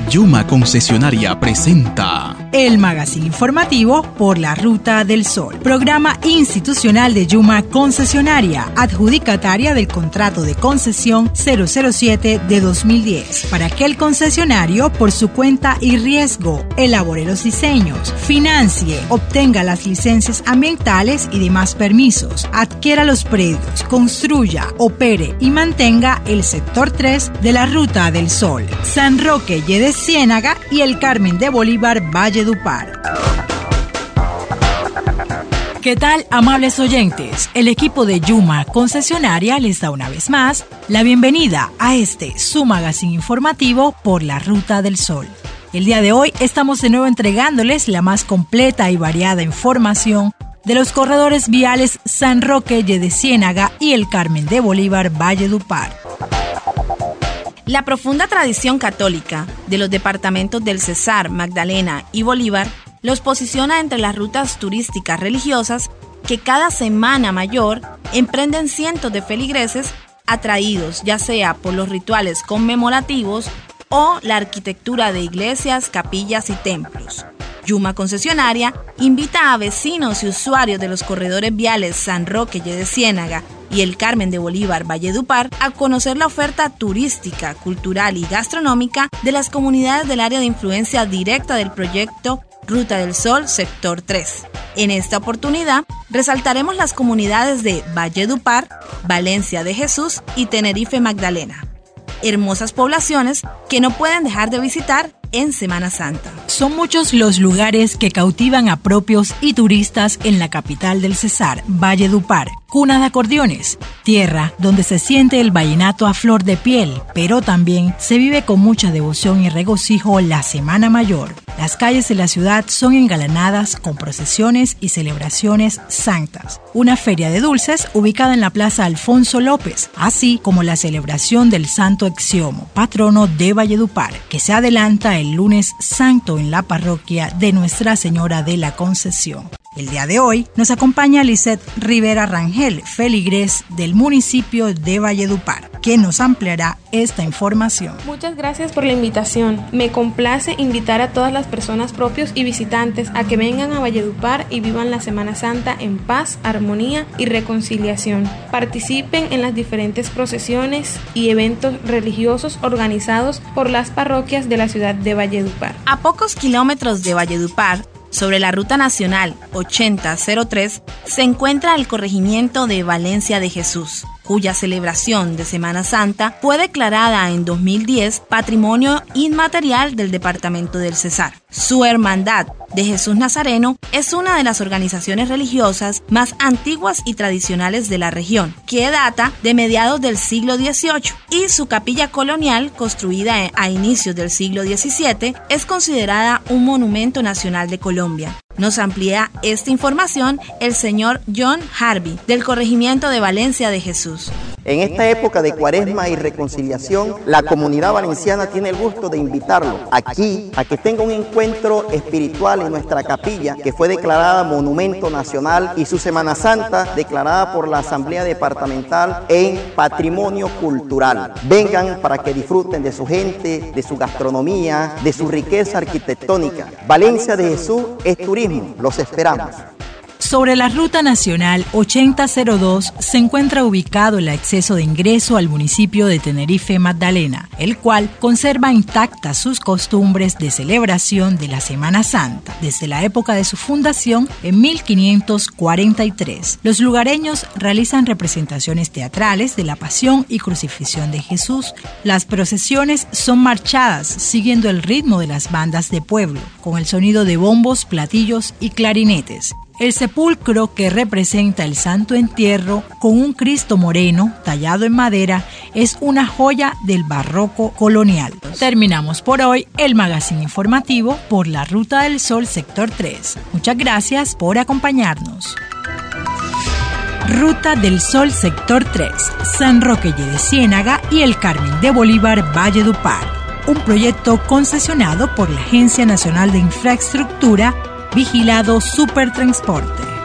Yuma Concesionaria presenta el magazine informativo por la Ruta del Sol, programa institucional de Yuma Concesionaria, adjudicataria del contrato de concesión 007 de 2010, para que el concesionario, por su cuenta y riesgo, elabore los diseños, financie, obtenga las licencias ambientales y demás permisos, adquiera los predios, construya, opere y mantenga el sector 3 de la Ruta del Sol, San Roque de Ciénaga y el Carmen de Bolívar Valledupar. ¿Qué tal, amables oyentes? El equipo de Yuma Concesionaria les da una vez más la bienvenida a su magazine informativo por la Ruta del Sol. El día de hoy estamos de nuevo entregándoles la más completa y variada información de los corredores viales San Roque de Ciénaga y el Carmen de Bolívar Valledupar. La profunda tradición católica de los departamentos del Cesar, Magdalena y Bolívar los posiciona entre las rutas turísticas religiosas que cada Semana Mayor emprenden cientos de feligreses atraídos ya sea por los rituales conmemorativos o la arquitectura de iglesias, capillas y templos. Yuma Concesionaria invita a vecinos y usuarios de los corredores viales San Roque de Ciénaga y el Carmen de Bolívar Valledupar a conocer la oferta turística, cultural y gastronómica de las comunidades del área de influencia directa del proyecto Ruta del Sol Sector 3. En esta oportunidad resaltaremos las comunidades de Valledupar, Valencia de Jesús y Tenerife Magdalena. Hermosas poblaciones que no pueden dejar de visitar en Semana Santa. Son muchos los lugares que cautivan a propios y turistas en la capital del Cesar, Valledupar, cuna de acordeones, tierra donde se siente el vallenato a flor de piel, pero también se vive con mucha devoción y regocijo la Semana Mayor. Las calles de la ciudad son engalanadas con procesiones y celebraciones santas. Una feria de dulces ubicada en la Plaza Alfonso López, así como la celebración del Santo Exiomo, patrono de Valledupar, que se adelanta el lunes santo en la parroquia de Nuestra Señora de la Concepción. El día de hoy nos acompaña Lisette Rivera Rangel, feligrés del municipio de Valledupar, que nos ampliará esta información. Muchas gracias por la invitación. Me complace invitar a todas las personas propios y visitantes a que vengan a Valledupar y vivan la Semana Santa en paz, armonía y reconciliación. Participen en las diferentes procesiones y eventos religiosos organizados por las parroquias de la ciudad de Valledupar. A pocos kilómetros de Valledupar, sobre la Ruta Nacional 8003, se encuentra el corregimiento de Valencia de Jesús, cuya celebración de Semana Santa fue declarada en 2010 Patrimonio Inmaterial del Departamento del Cesar. Su Hermandad de Jesús Nazareno es una de las organizaciones religiosas más antiguas y tradicionales de la región, que data de mediados del siglo XVIII, y su capilla colonial, construida a inicios del siglo XVII, es considerada un monumento nacional de Colombia. Nos amplía esta información el señor John Harvey, del corregimiento de Valencia de Jesús. En esta época de Cuaresma y reconciliación, la comunidad valenciana tiene el gusto de invitarlo aquí a que tenga un encuentro espiritual en nuestra capilla, que fue declarada Monumento Nacional, y su Semana Santa declarada por la Asamblea Departamental en Patrimonio Cultural. Vengan para que disfruten de su gente, de su gastronomía, de su riqueza arquitectónica. Valencia de Jesús es turismo, los esperamos. Sobre la Ruta Nacional 8002 se encuentra ubicado el acceso de ingreso al municipio de Tenerife Magdalena, el cual conserva intactas sus costumbres de celebración de la Semana Santa desde la época de su fundación en 1543. Los lugareños realizan representaciones teatrales de la Pasión y Crucifixión de Jesús. Las procesiones son marchadas siguiendo el ritmo de las bandas de pueblo, con el sonido de bombos, platillos y clarinetes. El sepulcro, que representa el Santo Entierro con un Cristo moreno tallado en madera, es una joya del barroco colonial. Terminamos por hoy el magazine informativo por la Ruta del Sol Sector 3. Muchas gracias por acompañarnos. Ruta del Sol Sector 3, San Roque de Ciénaga y el Carmen de Bolívar Valledupar. Un proyecto concesionado por la Agencia Nacional de Infraestructura, vigilado Supertransporte.